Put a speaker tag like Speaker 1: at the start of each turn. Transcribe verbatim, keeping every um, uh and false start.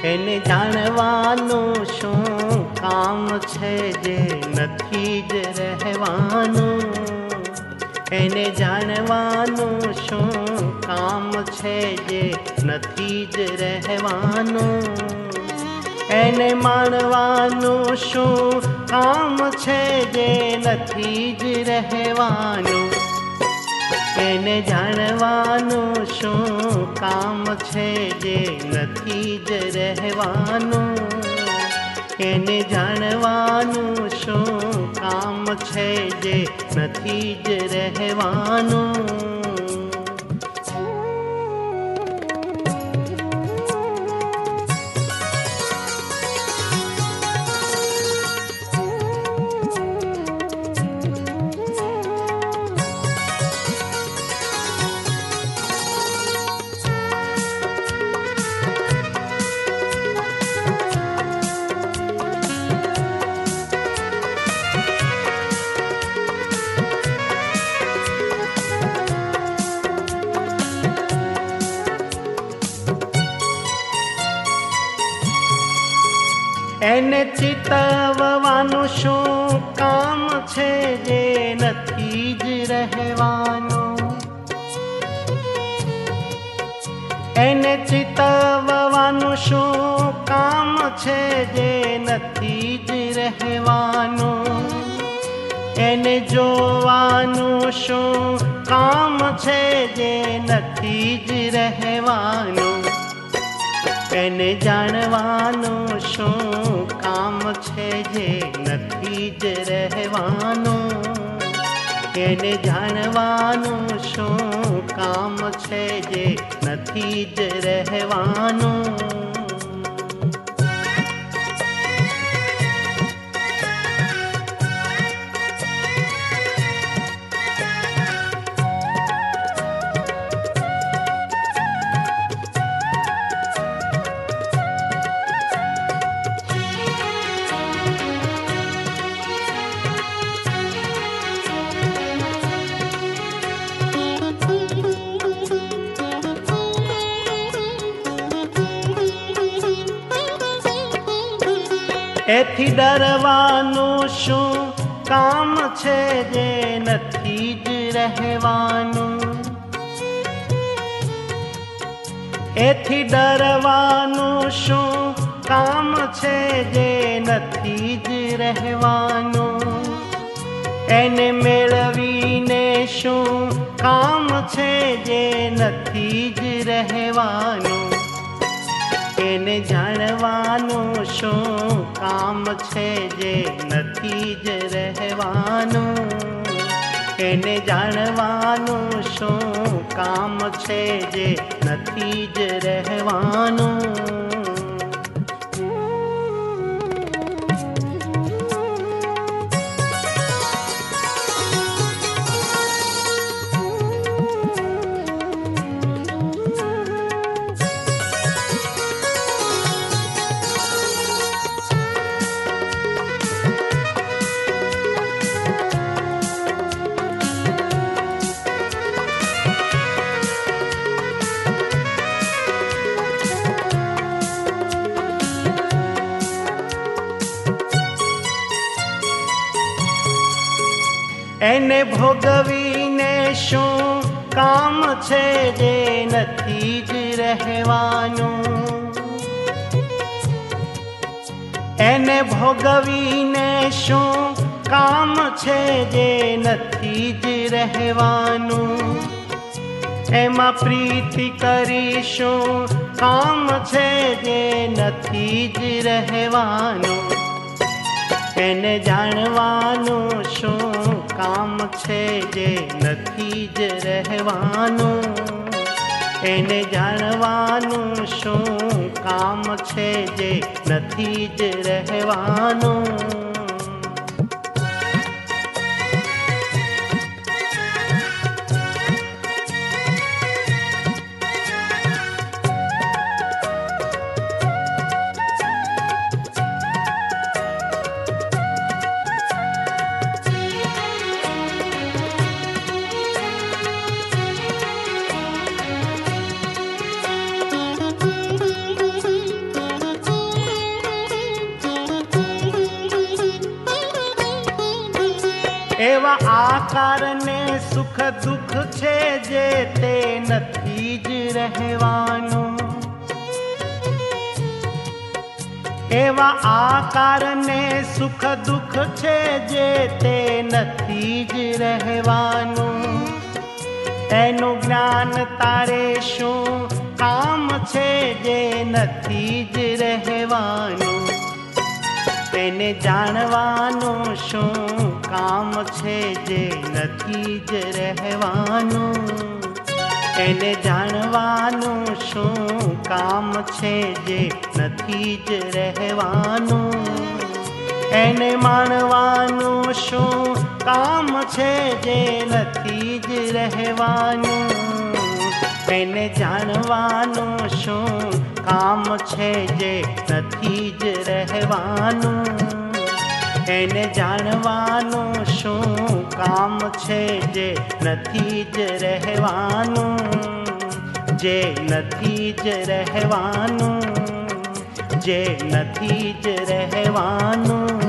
Speaker 1: એને જાણવાનું શું કામ છે જે નથી જ રહેવાનું. એને જાણવાનું શું કામ છે જે નથી જ રહેવાનું. એને માણવાનું શું કામ છે જે નથી જ રહેવાનું. એને જાણવાનું શું કામ છે જે નથી જ રહેવાનું. એને જાણવાનું શું કામ છે જે નથી જ રહેવાનું. એને ચિતવવાનું શું કામ છે જે નથી જ રહેવાનું. એને ચિતવવાનું શું કામ છે જે નથી જ રહેવાનું. એને જોવાનું શું કામ છે જે નથી જ રહેવાનું. એને જાણવાનું શું કામ છે જે નથી જ રહેવાનું. એને જાણવાનું શું કામ છે જે નથી જ રહેવાનું. એથી ડરવાનું શું કામ છે જે નથી જ રહેવાનું. એથી ડરવાનું શું કામ છે જે નથી જ રહેવાનું. એને મેળવીને શું કામ છે જે નથી જ રહેવાનું. એને જાણવાનું શું કામ છે જે નથી જ રહેવાનું. એને જાણવાનું શું કામ છે જે નથી જ રહેવાનું. એને ભોગવીને શું કામ છે જે નથી જ રહેવાનું. એને ભોગવીને શું કામ છે જે નથી જ રહેવાનું. એમાં પ્રીતિ કરીશું કામ છે જે નથી જ રહેવાનું. એને જાણવાનું શું કામ છે જે નથી જ રહેવાનું. એને જાણવાનું શું કામ છે જે નથી જ રહેવાનું. એવા આકારને સુખ દુઃખ છે જે તે નથી જ રહેવાનું. એવા આકારને સુખ દુઃખ છે જે તે નથી જ રહેવાનું. એનું જ્ઞાન તારે શું કામ છે જે નથી જ રહેવાનું. તેને જાણવાનું શું કામ છે જે નથી જ રહેવાનું. એને જાણવાનું શું કામ છે જે નથી જ રહેવાનું. એને માણવાનું શું કામ છે જે નથી જ રહેવાનું. એને જાણવાનું શું કામ છે જે નથી જ રહેવાનું. એને જાણવાનું શું કામ છે જે નથી જ રહેવાનું. જે નથી જ રહેવાનું. જે નથી જ રહેવાનું.